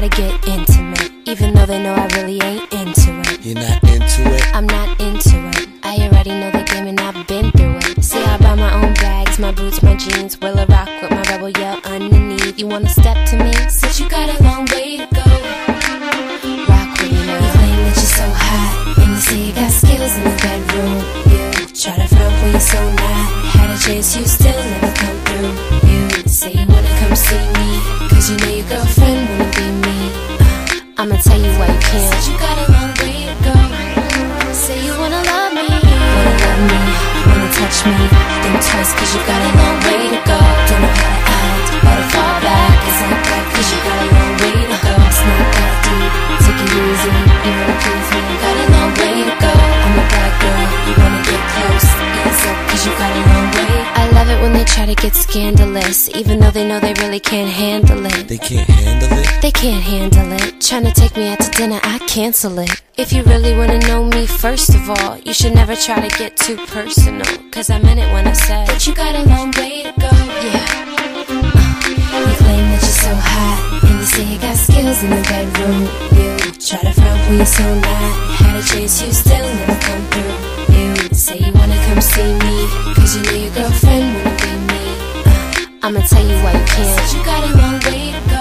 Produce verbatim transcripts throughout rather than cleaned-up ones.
to get intimate, even though they know I really ain't into it. You're not into it? I'm not into it. I already know the game and I've been through it. See, I buy my own bags, my boots, my jeans. Will I rock with my rebel yell underneath? You wanna step to me? Since you got a long way to go, rock with me now. You claim that you're so hot, and you say you got skills in the bedroom. You try to front when you're so not. Had a chance, you still never come through. You say you wanna come see me, cause you know your girlfriend wanna be me. uh, I'ma tell you why you can't. Since you got a long way to go, say you wanna love me, wanna love me, wanna touch me. Think twice cause you got a long way to go. Don't know how to act, better fall back. It's like that cause you got a long way to go. It's not that deep, take it easy. You wanna please me, got a long way to go. I'm a bad girl, you wanna get close. Hands up cause you got a long way. I love it when they try to get scandalous, even though they know they really can't handle it. They can't handle it? They can't handle it. Trying to take me out to dinner, I cancel it. If you really wanna know me, first of all, you should never try to get too personal, cause I meant it when I said that you got a long way to go. Yeah. uh, You claim that you're so hot, and you say you got skills in the bedroom. You try to front when you're so not. Had a chance, you still never come through. You say you wanna come see me, cause you know your girlfriend wanna be me. uh, I'ma tell you why you can't. Since you got a long way to go,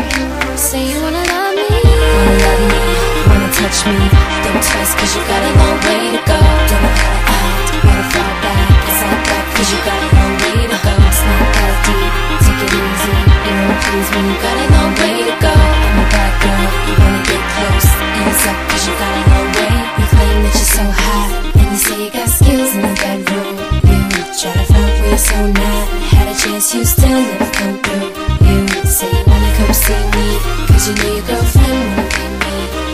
say you wanna love me, wanna love me, wanna touch me. Think twice cause you got a long way to go. Don't know how to act, better fall back. It's like that cause you got a long way to go. It's not that deep, take it easy. You wanna please me, you got a long way to go. I'm a bad girl, you wanna get close. Hands up cause you got a long way. You claim that you're so hot, and you say you got skills in the bedroom. You try to front when you're so not. Had a chance, you still never come through. You say you wanna come see me, cause you know your girlfriend wanna be me.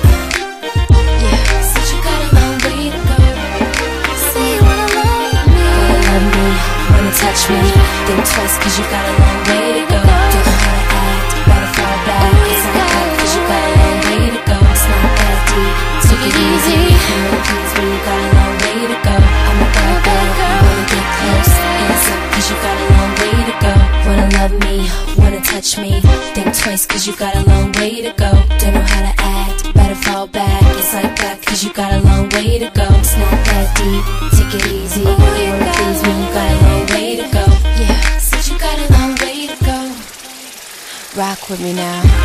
Yeah, since you got a long way to go, say you wanna love me, wanna love me, wanna touch me. Think twice cause you got a long way to go. Don't know how to act, better fall back. It's like that cause you got a long way to go. It's not that deep, take it easy. You wanna please me, you got a long way to go. I'm a bad girl, you wanna get close. Hands up cause you got a long way to go. Wanna love me, wanna touch me. Think twice cause you got a long way to go. Don't know how to act, better fall back. It's like that cause you got a long way to go. It's not that deep, take it easy. You wanna please me, you got a long way to go. Yeah, since you got a long way to go, rock with me now.